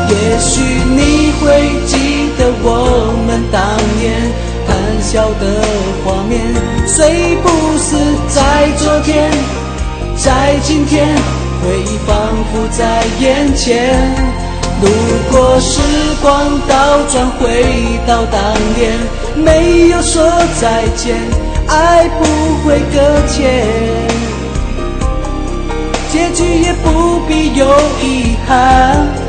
也许你会记得我们当年谈笑的画面，虽不是在昨天，在今天回忆仿佛在眼前。如果时光倒转回到当年，没有说再见，爱不会搁浅，结局也不必有遗憾。